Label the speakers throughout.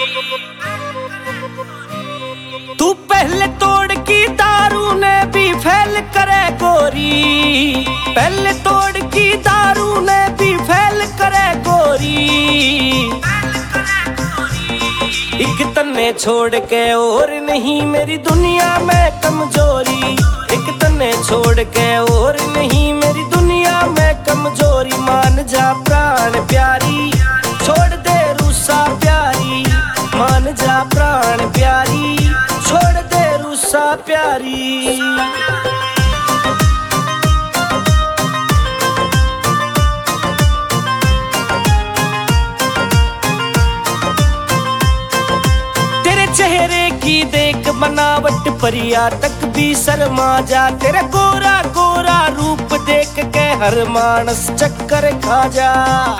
Speaker 1: तू पहले तोड़ की दारू ने भी फैल करे गोरी, पहले तोड़ की दारू ने भी फैल करे गोरी। एक तन्ने छोड़ के और नहीं मेरी दुनिया में कमजोरी, एक तन्ने छोड़ के और नहीं मेरी दुनिया में कमजोरी। मान जा प्राण प्यारी, छोड़ दे रूसा प्यारी, मान जा प्राण प्यारी, छोड़ दे रूसा प्यारी। चेहरे की देख बनावट परिया तक भी शर्मा जा, तेरा गोरा गोरा रूप देख के हर मानस चक्कर खा जा।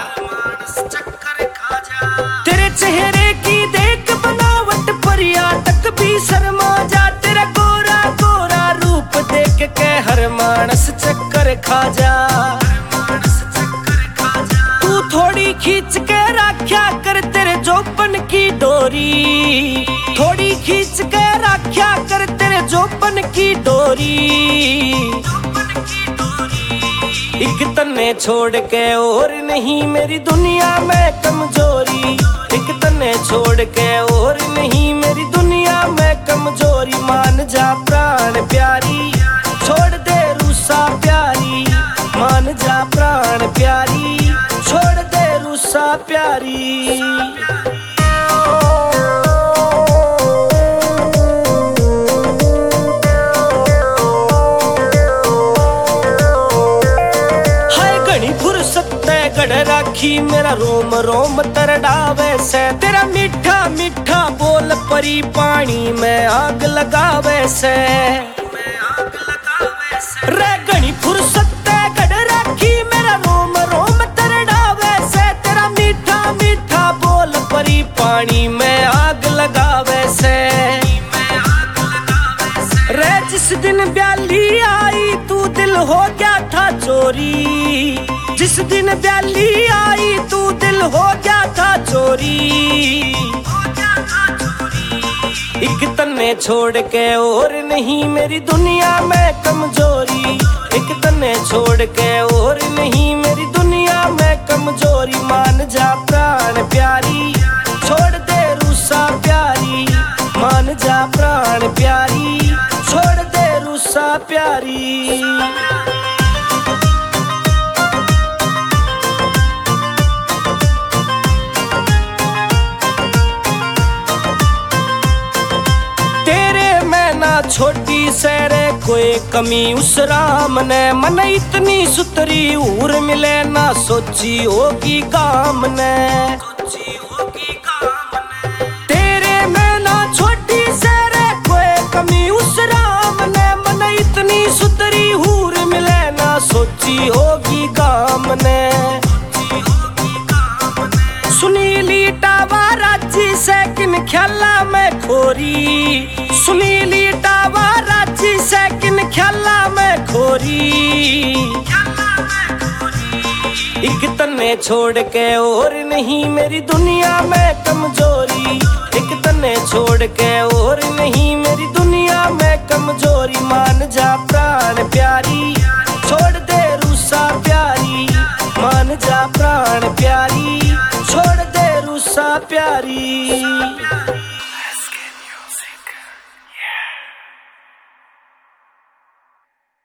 Speaker 1: तेरे चेहरे की देख बनावट परिया तक भी शर्मा जा, तेरा गोरा गोरा रूप देख के हर मानस चक्कर खा जा। तू थोड़ी खींच के रखा कर तेरे जोपन की डोरी, थोड़ी खींच के रखा कर तेरे जोपन की डोरी। एक तन्ने छोड़ के और नहीं मेरी दुनिया में कमजोरी, एक तन्ने छोड़ के और नहीं मेरी दुनिया में कमजोरी। मान जा प्राण प्यारी, छोड़ दे रूसा प्यारी, मान जा प्राण प्यारी, छोड़ दे रूसा प्यारी। गढ़ राखी मेरा रोम रोम तरडावे से, तेरा मीठा मीठा बोल परी पानी में आग लगावे से। रे घनी फुर्सत गढ़ राखी मेरा रोम रोम तरडावे से, तेरा मीठा मीठा बोल परी पानी में आग लगावे से। रे जिस दिन ब्याली आई तू दिल हो गया था चोरी, जिस दिन ब्याली आई तू दिल हो गया था चोरी। एक तन्ने छोड़ के और नहीं मेरी दुनिया में कमजोरी, एक तन्ने छोड़ के और नहीं मेरी दुनिया में कमजोरी। मान जा प्राण प्यारी, छोड़ दे रूसा प्यारी, मान जा प्राण प्यारी, छोड़ दे रूसा प्यारी। छोटी सैरे कोई कमी उस राम ने, मन इतनी सुतरी उर मिले ना सोची होगी काम ने। तेरे में ना छोटी सैरे कोई कमी उस राम ने, मन इतनी सुतरी उर मिले ना सोची होगी काम ने। सुनीली टावा राजी से किन ख्याला में खोरी, सुनीली टावा राजी से किन ख्याला में खोरी। एक तन्ने छोड़ के और नहीं मेरी दुनिया में कमजोरी, एक तन्ने छोड़ के और नहीं मेरी दुनिया में कमजोरी। मान जा प्राण प्यारी, छोड़ दे रूसा प्यारी, मान जा प्राण प्यारी, छोड़ दे रूसा प्यारी।